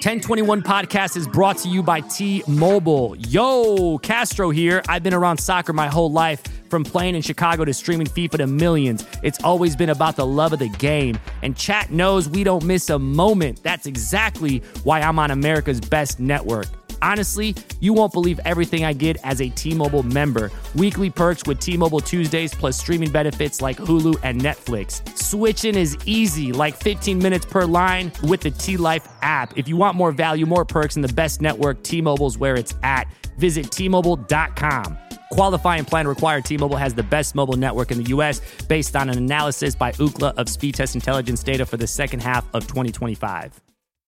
1021 Podcast is brought to you by T-Mobile. Yo, Castro here. I've been around soccer my whole life, from playing in Chicago to streaming FIFA to millions. It's always been about the love of the game. And chat knows we don't miss a moment. That's exactly why I'm on America's best network. Honestly, you won't believe everything I get as a T-Mobile member. Weekly perks with T-Mobile Tuesdays, plus streaming benefits like Hulu and Netflix. Switching is easy, like 15 minutes per line with the T-Life app. If you want more value, more perks, and the best network, T-Mobile's where it's at. Visit T-Mobile.com. Qualifying plan required. T-Mobile has the best mobile network in the U.S. based on an analysis by Ookla of speed test intelligence data for the second half of 2025.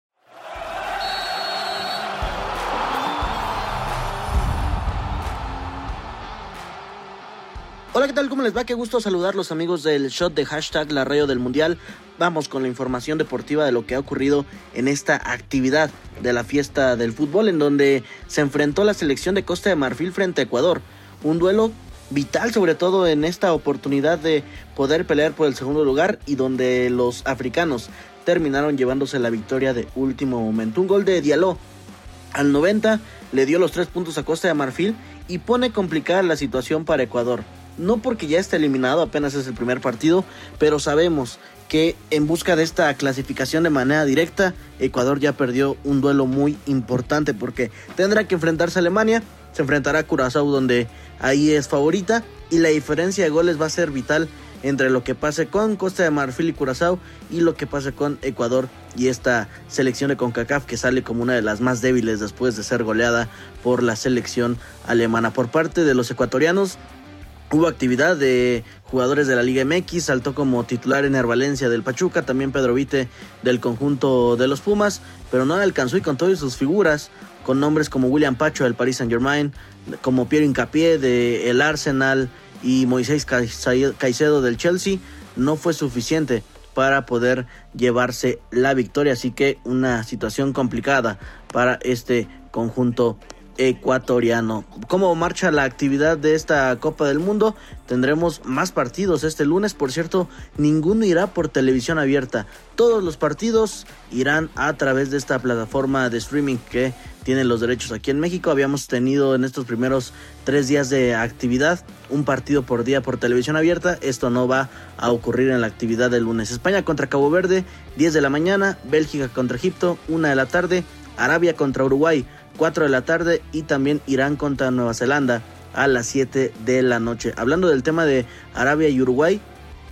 Hola, ¿qué tal? ¿Cómo les va? Qué gusto saludarlos, amigos del Shot de hashtag La Radio del Mundial. Vamos con la información deportiva de lo que ha ocurrido en esta actividad de la fiesta del fútbol, en donde se enfrentó la selección de Costa de Marfil frente a Ecuador. Un duelo vital, sobre todo en esta oportunidad de poder pelear por el segundo lugar, y donde los africanos terminaron llevándose la victoria de último momento. Un gol de Diallo al 90 le dio los 3 puntos a Costa de Marfil y pone complicada la situación para Ecuador. No porque ya está eliminado, apenas es el primer partido, pero sabemos que en busca de esta clasificación de manera directa, Ecuador ya perdió un duelo muy importante, porque tendrá que enfrentarse a Alemania, se enfrentará a Curazao, donde ahí es favorita, y la diferencia de goles va a ser vital entre lo que pase con Costa de Marfil y Curazao y lo que pase con Ecuador y esta selección de CONCACAF, que sale como una de las más débiles después de ser goleada por la selección alemana. Por parte de los ecuatorianos, hubo actividad de jugadores de la Liga MX, saltó como titular Ener Valencia del Pachuca, también Pedro Vite del conjunto de los Pumas, pero no alcanzó, y con todas sus figuras, con nombres como William Pacho del Paris Saint-Germain, como Pierre Hincapié del Arsenal y Moisés Caicedo del Chelsea, no fue suficiente para poder llevarse la victoria, así que una situación complicada para este conjunto ecuatoriano. ¿Cómo marcha la actividad de esta Copa del Mundo? Tendremos más partidos este lunes. Por cierto, ninguno irá por televisión abierta. Todos los partidos irán a través de esta plataforma de streaming que tiene los derechos aquí en México. Habíamos tenido en estos primeros 3 días de actividad un partido por día por televisión abierta. Esto no va a ocurrir en la actividad del lunes. España contra Cabo Verde, 10 de la mañana. Bélgica contra Egipto, 1 de la tarde. Arabia contra Uruguay, 4 de la tarde, y también Irán contra Nueva Zelanda a las 7 de la noche. Hablando del tema de Arabia y Uruguay,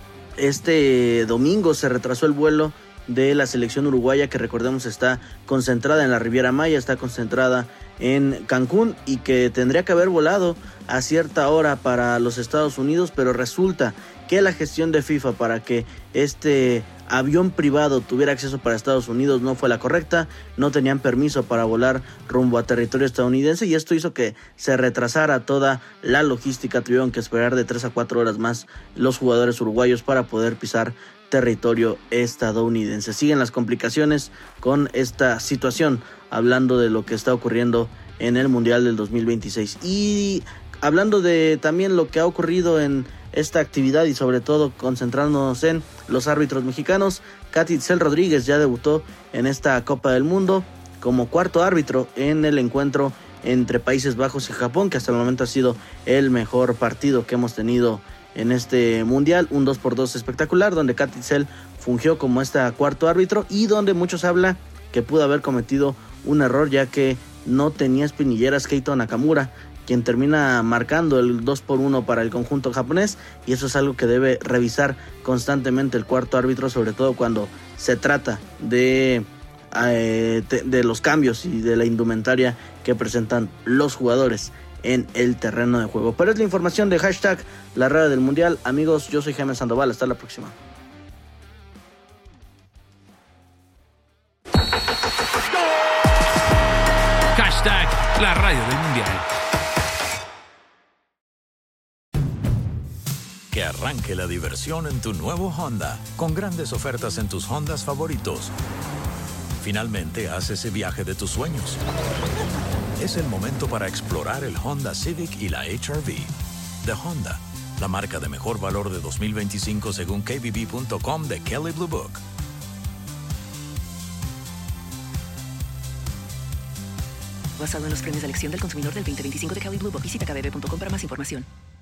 este domingo se retrasó el vuelo de la selección uruguaya, que recordemos está concentrada en la Riviera Maya, está concentrada en Cancún, y que tendría que haber volado a cierta hora para los Estados Unidos, pero resulta que la gestión de FIFA para que este avión privado tuviera acceso para Estados Unidos no fue la correcta. No tenían permiso para volar rumbo a territorio estadounidense, y esto hizo que se retrasara toda la logística. Tuvieron que esperar de 3 a 4 horas más los jugadores uruguayos para poder pisar territorio estadounidense. Siguen las complicaciones con esta situación, hablando de lo que está ocurriendo en el Mundial del 2026. Y hablando de también lo que ha ocurrido en esta actividad, y sobre todo concentrándonos en los árbitros mexicanos, Katitzel Rodríguez ya debutó en esta Copa del Mundo como cuarto árbitro en el encuentro entre Países Bajos y Japón, que hasta el momento ha sido el mejor partido que hemos tenido en este mundial. Un 2x2 espectacular, donde Katitzel fungió como cuarto árbitro, y donde muchos hablan que pudo haber cometido un error, ya que no tenía espinilleras Keito Nakamura, quien termina marcando el 2-1 para el conjunto japonés, y eso es algo que debe revisar constantemente el cuarto árbitro, sobre todo cuando se trata de los cambios y de la indumentaria que presentan los jugadores en el terreno de juego. Pero es la información de hashtag La Radio del Mundial. Amigos, yo soy Jaime Sandoval, hasta la próxima. Hashtag La Radio del Mundial. Que arranque la diversión en tu nuevo Honda, con grandes ofertas en tus Hondas favoritos. Finalmente haz ese viaje de tus sueños. Es el momento para explorar el Honda Civic y la HR-V. De Honda, la marca de mejor valor de 2025 según KBB.com de Kelley Blue Book. Basado en los premios de elección del consumidor del 2025 de Kelley Blue Book. Visita kbb.com para más información.